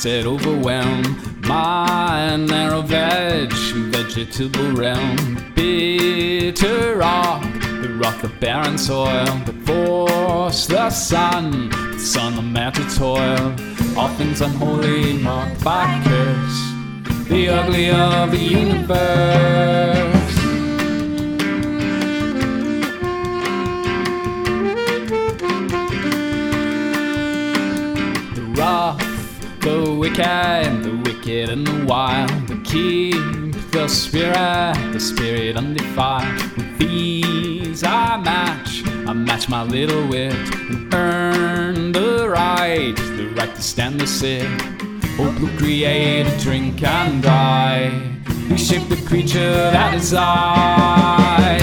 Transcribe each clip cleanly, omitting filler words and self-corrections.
said overwhelm my narrow vegetable realm. Bitter rock, the rock of barren soil, that forced the sun of mental toil. All things unholy marked by curse, the ugly of the universe. The rough, the wicked and the wild, that keep the spirit undefiled. With these I match my little wit, and earn the right to stand or sit. Hope will create a drink and die, reshape the creature that is I.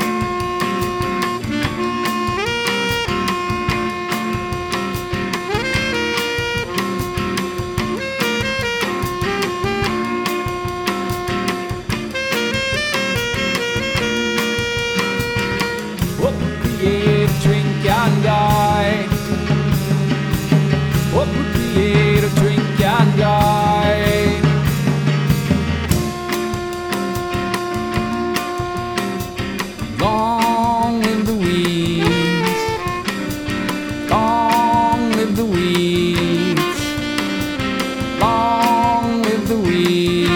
What will create a drink and die? What will create a drink and die? Long live the weeds, long live the weeds, long live the weeds.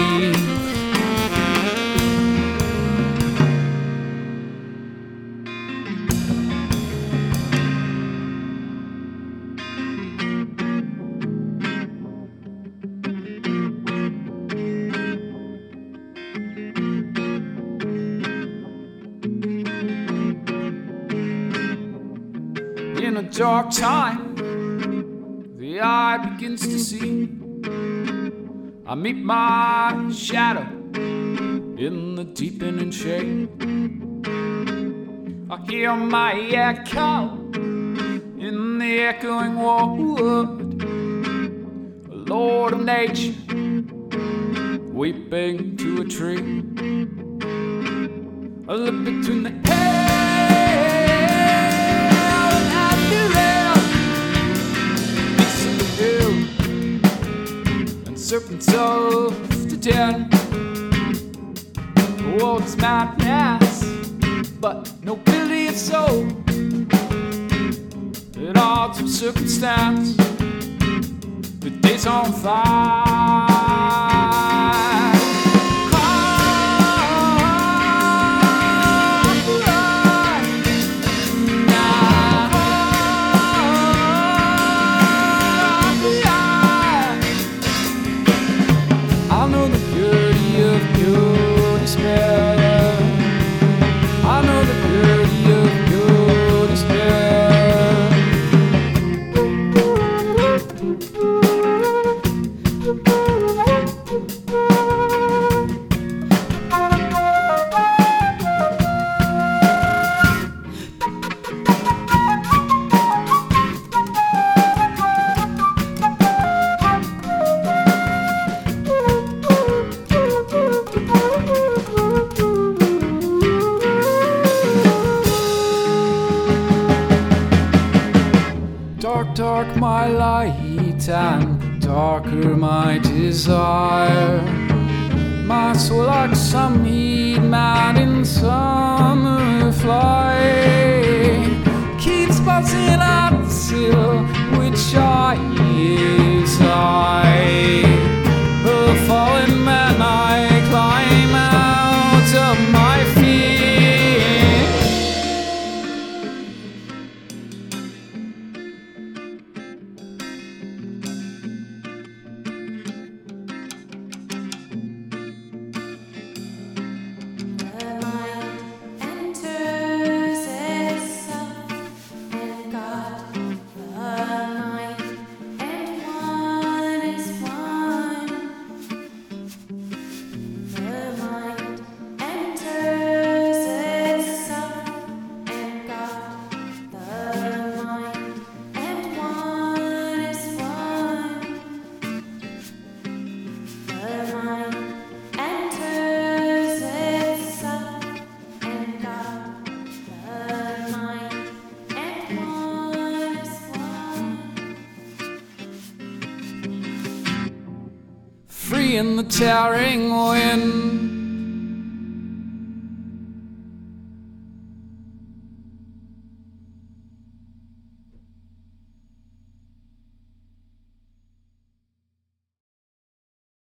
In a dark time, the eye begins to see. I meet my shadow in the deepening shade. I hear my echo in the echoing wood. A lord of nature weeping to a tree. I look between the serpents of the den. The world is madness, but nobility of soul. At odds of circumstance, the day's on fire. I know the beauty of pure despair. I know the beauty of pure despair. Dark, dark my light and darker my desire. My soul like some heat mad in summer flight keeps buzzing at the sill which I sigh. A fallen man I climb out of my feet. Is free in the towering wind.